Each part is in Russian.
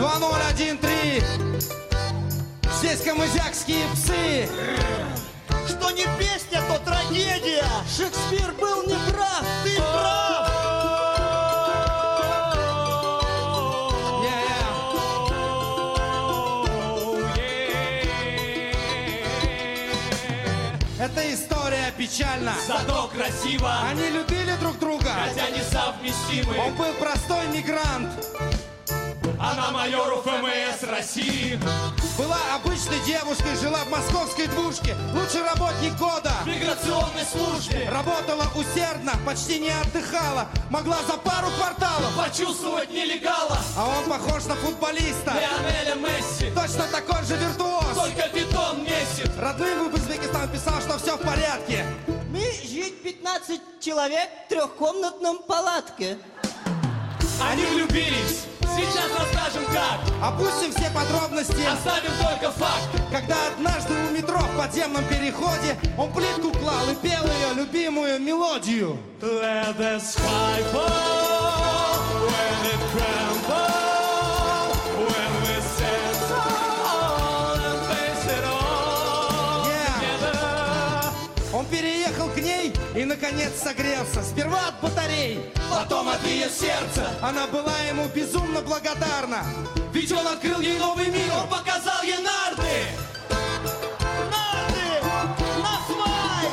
2013. Здесь камызякские псы. Что не песня, то трагедия. Шекспир был неправ. Ты прав. Эта история печальна, зато красиво. Они любили друг друга, хотя несовместимы. Он был простой мигрант. Она майору ФМС России. Была обычной девушкой, жила в московской двушке. Лучший работник года в миграционной службе. Работала усердно, почти не отдыхала. Могла за пару кварталов почувствовать нелегала. А он похож на футболиста Лионеля Месси. Точно такой же виртуоз. Только бетон месяц. Родным в Узбекистан писал, что все в порядке. Мы жить 15 человек в трехкомнатном палатке. Они влюбились. Сейчас расскажем как. Опустим все подробности. Оставим только факт. Когда однажды у метро в подземном переходе он плитку клал и пел ее любимую мелодию. Let the sky fall when it crumbles, when we stand tall and face it all together. Он переехал к ней и, наконец, согрелся. Сперва от батарей, потом от ее сердца. Она была ему безумно благодарна. Ведь он открыл ей новый мир. Он показал ей нарды. Нарды! На свай!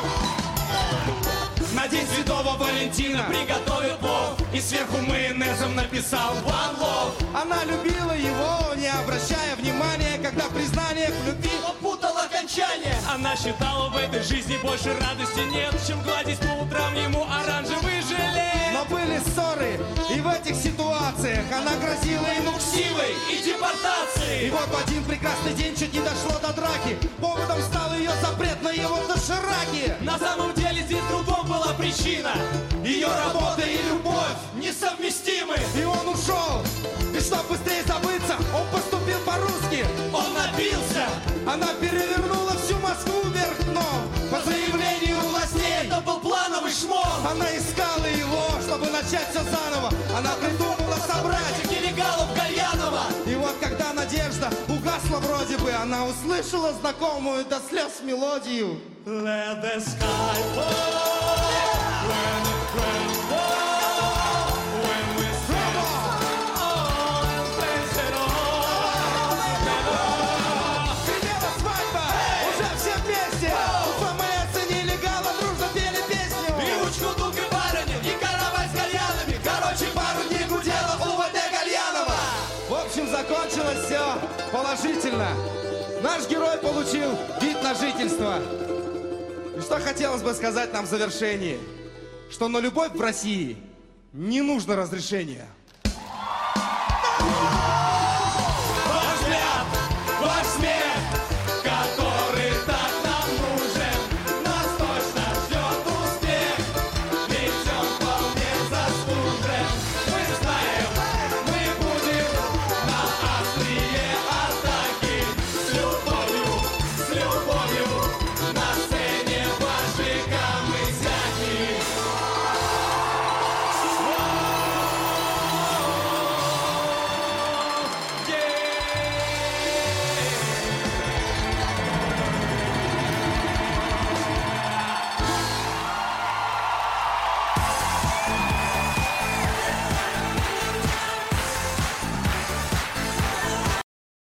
На день Святого Валентина приготовил плов и сверху майонезом написал One Love. Она любила его, не обращая внимания, когда признание в любви он путал окончание. Она считала, в этой жизни больше радости нет, чем гладить по утрам ему оранжевый жилет. Но были ссоры, и в этих ситуациях она грозила ему ксивой и депортацией. И вот в один прекрасный день чуть не дошло до драки. Поводом стал ее запрет на его дошираки. На самом деле здесь другом была причина. Ее работа и любовь несовместимы. И он ушел. И чтоб быстрее забыться, он поступил по-русски. Он напился. Она перевернула всю Москву вверх дном. По заявлению властей это был плановый шмон. Она искала его, чтобы начать все заново. Она придумала собрать нелегалов Гальянова. И вот когда надежда угасла вроде бы, она услышала знакомую до слез мелодию. Let the sky fall when it crumbles, when we stand tall and face it all together. Гребена свадьба, уже все вместе. У ФМС и нелегала дружно пели песню. И ручку дуг и барыни, и каравай с кальянами. Короче, пару дней гудела УВД Гальянова. В общем, закончилось все положительно. Наш герой получил вид на жительство. И что хотелось бы сказать нам в завершении, что на любовь в России не нужно разрешения.